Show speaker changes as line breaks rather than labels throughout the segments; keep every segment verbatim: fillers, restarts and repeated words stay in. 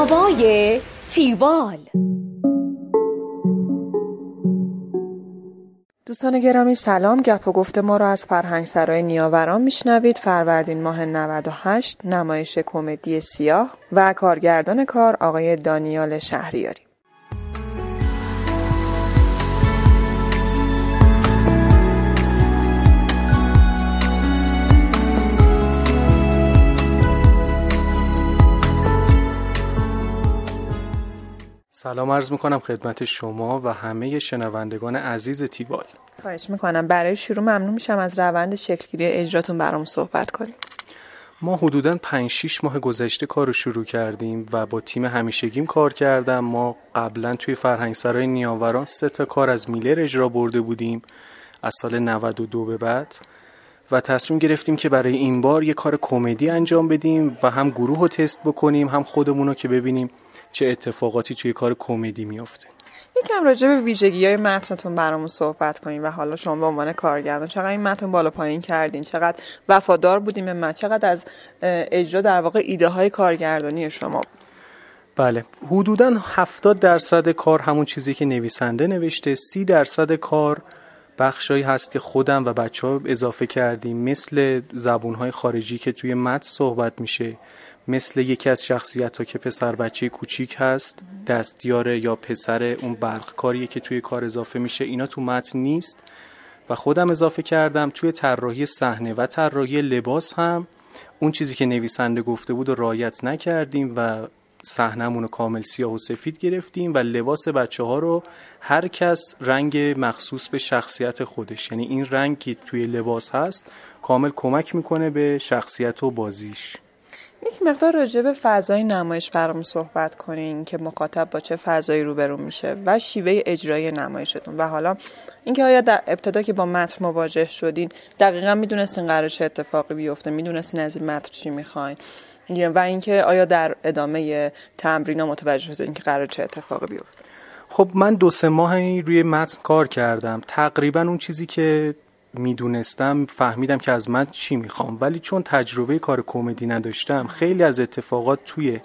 هوای تیوال.
دوستان گرامی سلام، گپ و گفت ما را از فرهنگسرای نیاوران میشنوید. فروردین ماه نود و هشت، نمایش کمدی سیاه و کارگردان کار آقای دانیال شهریاری.
سلام عرض میکنم خدمت شما و همه شنوندگان عزیز تیوال.
خواهش میکنم برای شروع ممنون میشم از روند شکلگیری اجراتون برام صحبت کنیم.
ما حدوداً پنج شش ماه گذشته کار رو شروع کردیم و با تیم همیشگیم کار کردم. ما قبلا توی فرهنگسرای نیاوران سه تا کار از میلر اجرا برده بودیم از سال نود و دو به بعد و تصمیم گرفتیم که برای این بار یه کار کمدی انجام بدیم و هم گروه رو تست بکنیم هم خودمون رو که ببینیم چه اتفاقاتی توی کار کمدی میافته.
یکم راجع به ویژگی‌های متنتون برامون صحبت کنین و حالا شما به عنوان کارگردان چقدر این متن بالا پایین کردین، چقدر وفادار بودین به متن، چقدر از اجرا در واقع ایده های کارگردانی شما بود؟
بله، حدوداً هفتاد درصد کار همون چیزی که نویسنده نوشته، سی درصد کار بخشایی هست که خودم و بچه‌ها اضافه کردیم، مثل زبون‌های خارجی که توی متن صحبت میشه، مثل یکی از شخصیت‌ها که پسر بچه کوچیک هست، دستیاره یا پسر اون برقکاریه که توی کار اضافه میشه، اینا تو متن نیست و خودم اضافه کردم. توی طراحی صحنه و طراحی لباس هم اون چیزی که نویسنده گفته بود رو رعایت نکردیم و صحنه‌مون رو کامل سیاه و سفید گرفتیم و لباس بچه‌ها رو هر کس رنگ مخصوص به شخصیت خودش، یعنی این رنگ که توی لباس هست کامل کمک میکنه به شخصیت و بازیش.
یک مقدار راجع به فضای نمایش برام صحبت کنین که مخاطب با چه فضایی روبرو میشه و شیوه اجرای نمایشتون و حالا اینکه آیا در ابتدا که با متن مواجه شدین دقیقاً میدونستین قراره چه اتفاقی بیفته، میدونستین از این متن چی میخواین و اینکه آیا در ادامه تمرین‌ها متوجه شدین که قراره چه اتفاقی بیفته؟
خب من دو سه ماهی روی متن کار کردم، تقریباً اون چیزی که میدونستم فهمیدم که از من چی میخوام، ولی چون تجربه کار کمدی نداشتم خیلی از اتفاقات توی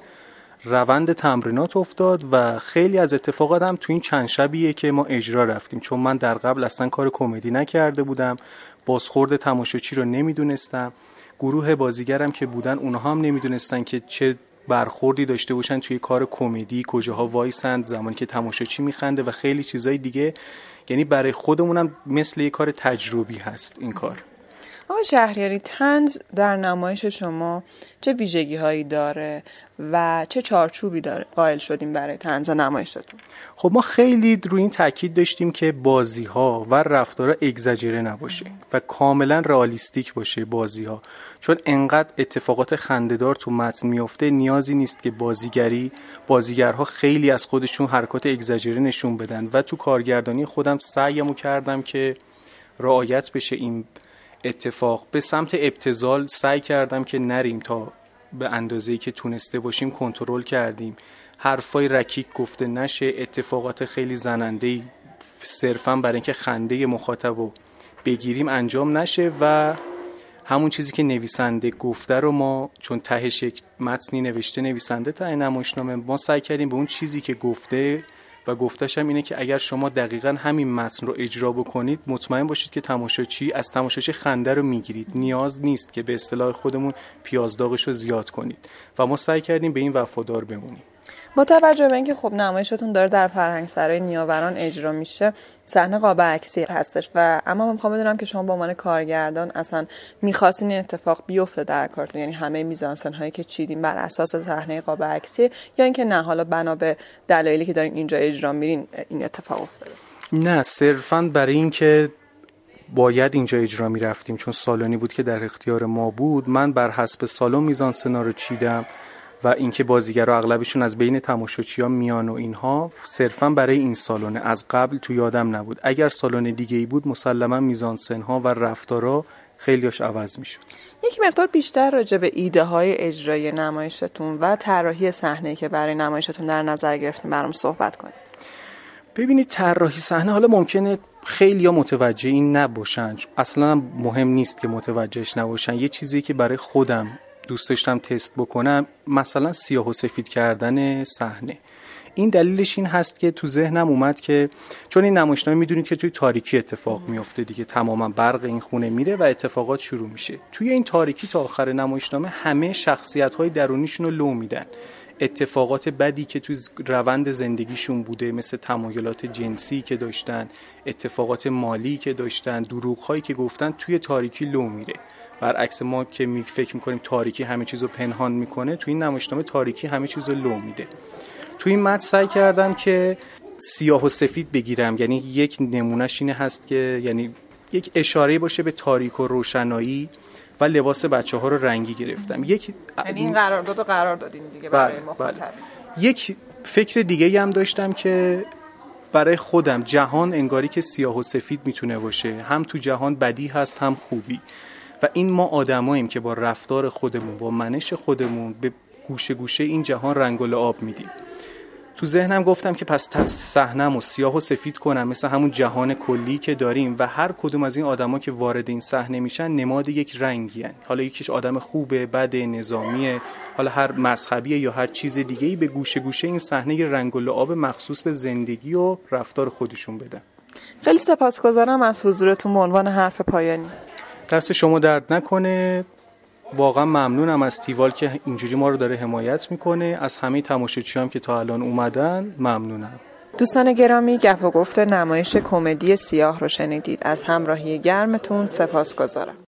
روند تمرینات افتاد و خیلی از اتفاقات هم توی این چند شبیه که ما اجرا رفتیم، چون من در قبل اصلا کار کمدی نکرده بودم، بازخورد تماشاچی رو نمیدونستم، گروه بازیگرم که بودن اونها هم نمیدونستن که چه برخوردی داشته باشن توی کار کمدی، کجاها وایسند زمانی که تماشاچی میخنده و خیلی چیزای دیگه. یعنی برای خودمونم مثل یه کار تجربی هست این کار.
آقای شهریاری، طنز در نمایش شما چه ویژگی هایی داره و چه چارچوبی داره قائل شدیم برای طنز نمایشتون؟
خب ما خیلی روی این تاکید داشتیم که بازی ها و رفتارها اگزاجره نباشه و کاملا رئالیستیک باشه بازی ها، چون انقدر اتفاقات خنده‌دار تو متن میفته نیازی نیست که بازیگری بازیگرها خیلی از خودشون حرکات اگزاجره نشون بدن و تو کارگردانی خودم سعیمو کردم که رعایت بشه این اتفاق. به سمت ابتذال سعی کردم که نریم، تا به اندازه‌ای که تونسته باشیم کنترل کردیم، حرفای رکیک گفته نشه، اتفاقات خیلی زننده‌ای صرفاً برای اینکه خنده مخاطبو بگیریم انجام نشه و همون چیزی که نویسنده گفته رو ما، چون تهش یک متنی نوشته نویسنده ته نمایشنامه، ما سعی کردیم به اون چیزی که گفته و گفتش هم اینه که اگر شما دقیقاً همین متن رو اجرا بکنید مطمئن باشید که تماشاچی از تماشاچی خنده رو میگیرید، نیاز نیست که به اصطلاح خودمون پیازداغش رو زیاد کنید و ما سعی کردیم به این وفادار بمونیم.
با توجه به اینکه خب نمایشتون داره در فرهنگسرای نیاوران اجرا میشه، صحنه قاب عکسی هستش و اما من میخوام بدونم که شما به عنوان کارگردان اصلا می‌خواستین این اتفاق بیفته در کارتون، یعنی همه میزانسن هایی که چیدین بر اساس صحنه قاب عکسی، یا اینکه نه حالا بنا به دلایلی که دارین اینجا اجرا میرین این اتفاق افتاده؟
نه، صرفاً برای اینکه باید اینجا اجرا میرفتیم، چون سالنی بود که در اختیار ما بود، من بر حسب سالن میزانسنا رو چیدم و اینکه بازیگرا اغلبشون از بین تماشاچی‌ها میان و اینها صرفاً برای این سالن، از قبل تو یادم نبود. اگر سالن دیگه‌ای بود مسلماً میزانسن‌ها و رفتارا خیلیاش عوض میشد.
یک مقدار بیشتر راجع به ایده های اجرای نمایشتون و طراحی صحنه که برای نمایشتون در نظر گرفتین برام صحبت کنید.
ببینید، طراحی صحنه حالا ممکنه خیلی‌ها متوجه این نباشن، اصلاً مهم نیست که متوجهش نباشن. یه چیزی که برای خودم دوست داشتم تست بکنم، مثلا سیاه و سفید کردن صحنه. این دلیلش این هست که تو ذهنم اومد که چون این نمایشنامه میدونید که توی تاریکی اتفاق میفته دیگه، تماما برق این خونه میره و اتفاقات شروع میشه. توی این تاریکی تا آخر نمایشنامه همه شخصیت‌های درونیشون رو لو میدن. اتفاقات بدی که تو روند زندگیشون بوده، مثل تمایلات جنسی که داشتن، اتفاقات مالی که داشتن، دروغ‌هایی که گفتن، توی تاریکی لو میره. برعکس ما که می فکر میکنیم تاریکی همه چیزو پنهان میکنه، توی این نمایشنامه تاریکی همه چیزو لو میده. توی این متن سعی کردم که سیاه و سفید بگیرم، یعنی یک نمونهش اینه هست که یعنی یک اشاره باشه به تاریک و روشنایی و لباس بچه‌ها رو رنگی گرفتم. یک
یعنی این قرارداد رو قرار دادین دیگه برای مخاطب.
یک فکر دیگه‌ای هم داشتم که برای خودم جهان انگاری که سیاه و سفید میتونه باشه، هم تو جهان بدی هست هم خوبی، و این ما آدماییم که با رفتار خودمون، با منش خودمون به گوشه گوشه این جهان رنگ و لعاب میدیم. تو ذهنم گفتم که پس صحنه‌مو سیاه و سفید کنم مثل همون جهان کلی که داریم و هر کدوم از این آدما که وارد این صحنه میشن نماد یک رنگی هن. حالا یکیش آدم خوبه، بده، نظامیه، حالا هر مذهبیه یا هر چیز دیگه‌ای، به گوشه گوشه این صحنه یه رنگ و لعاب مخصوص به زندگی و رفتار خودشون بدن.
خیلی سپاسگزارم از حضورتون به عنوان حرف پایانی.
دست شما درد نکنه. واقعا ممنونم از تیوال که اینجوری ما رو داره حمایت میکنه. از همه تماشاچیام که تا الان اومدن ممنونم.
دوستان گرامی، گپ و گفت نمایش کمدی سیاه رو شنیدید. از همراهی گرمتون سپاسگزارم.